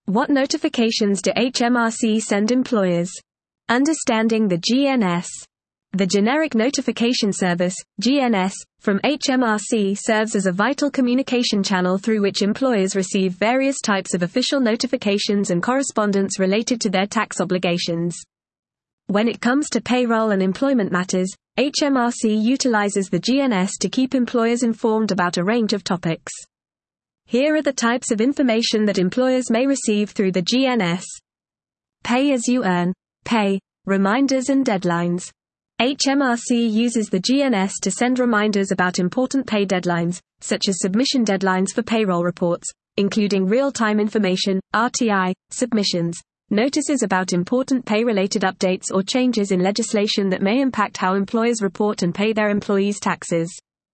What notifications do HMRC send employers? Understanding the GNS. The Generic Notification Service, GNS, from HMRC serves as a vital communication channel through which employers receive various types of official notifications and correspondence related to their tax obligations. When it comes to payroll and employment matters, HMRC utilizes the GNS to keep employers informed about a range of topics. Here are the types of information that employers may receive through the GNS. Pay as you earn, pay, reminders and deadlines. HMRC uses the GNS to send reminders about important pay deadlines, such as submission deadlines for payroll reports, including real-time information, RTI, submissions, notices about important pay-related updates or changes in legislation that may impact how employers report and pay their employees' taxes.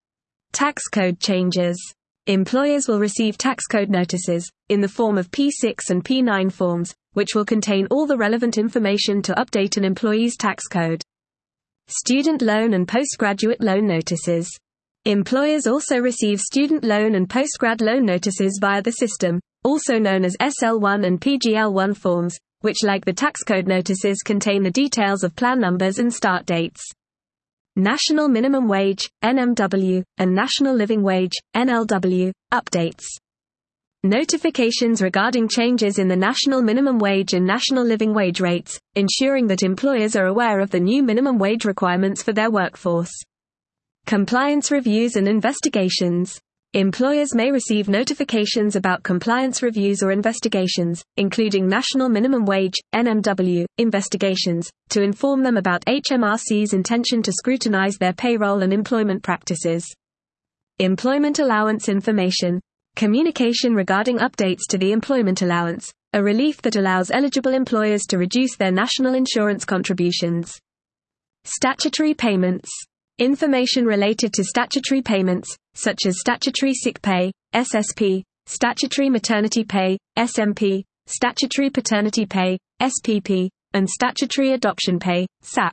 Tax code changes. Employers will receive tax code notices, in the form of P6 and P9 forms, which will contain all the relevant information to update an employee's tax code. Student loan and postgraduate loan notices. Employers also receive student loan and postgrad loan notices via the system, also known as SL1 and PGL1 forms, which, like the tax code notices, contain the details of plan numbers and start dates. National Minimum Wage, NMW, and National Living Wage, NLW, updates. Notifications regarding changes in the national minimum wage and national living wage rates, ensuring that employers are aware of the new minimum wage requirements for their workforce. Compliance reviews and investigations. Employers may receive notifications about compliance reviews or investigations, including National Minimum Wage, NMW, investigations, to inform them about HMRC's intention to scrutinize their payroll and employment practices. Employment allowance information. Communication regarding updates to the employment allowance, a relief that allows eligible employers to reduce their national insurance contributions. Statutory payments. Information related to statutory payments, such as statutory sick pay, SSP, statutory maternity pay, SMP, statutory paternity pay, SPP, and statutory adoption pay, SAP.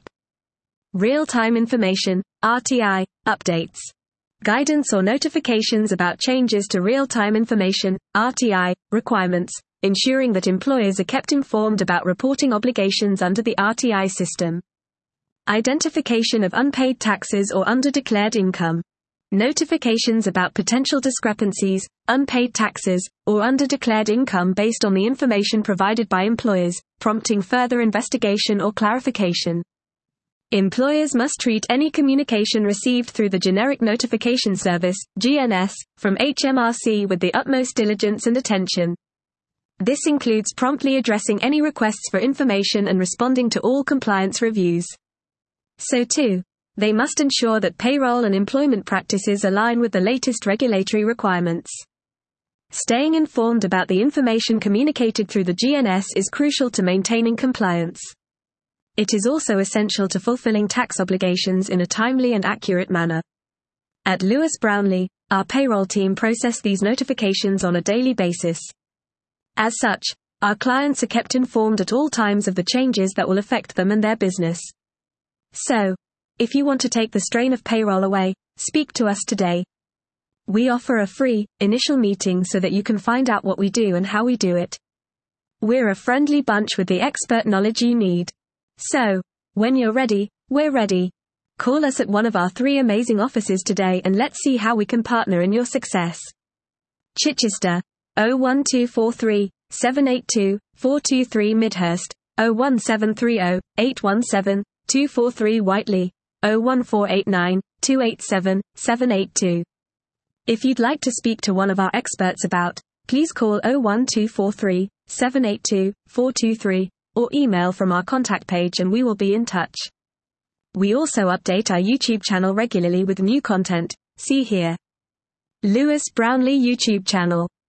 Real-time information, RTI, updates. Guidance or notifications about changes to real-time information, RTI, requirements, ensuring that employers are kept informed about reporting obligations under the RTI system. Identification of unpaid taxes or underdeclared income. Notifications about potential discrepancies, unpaid taxes, or underdeclared income based on the information provided by employers, prompting further investigation or clarification. Employers must treat any communication received through the Generic Notification Service, GNS, from HMRC with the utmost diligence and attention. This includes promptly addressing any requests for information and responding to all compliance reviews. So too, they must ensure that payroll and employment practices align with the latest regulatory requirements. Staying informed about the information communicated through the GNS is crucial to maintaining compliance. It is also essential to fulfilling tax obligations in a timely and accurate manner. At Lewis Brownlee, our payroll team process these notifications on a daily basis. As such, our clients are kept informed at all times of the changes that will affect them and their business. So, if you want to take the strain of payroll away, speak to us today. We offer a free, initial meeting so that you can find out what we do and how we do it. We're a friendly bunch with the expert knowledge you need. So, when you're ready, we're ready. Call us at one of our 3 amazing offices today and let's see how we can partner in your success. Chichester, 01243 782 423 Midhurst, 01730 817 243 Whiteley, 01489 287 782. If you'd like to speak to one of our experts about, please call 01243 782 423 or email from our contact page and we will be in touch. We also update our YouTube channel regularly with new content. See here. Lewis Brownlee YouTube channel.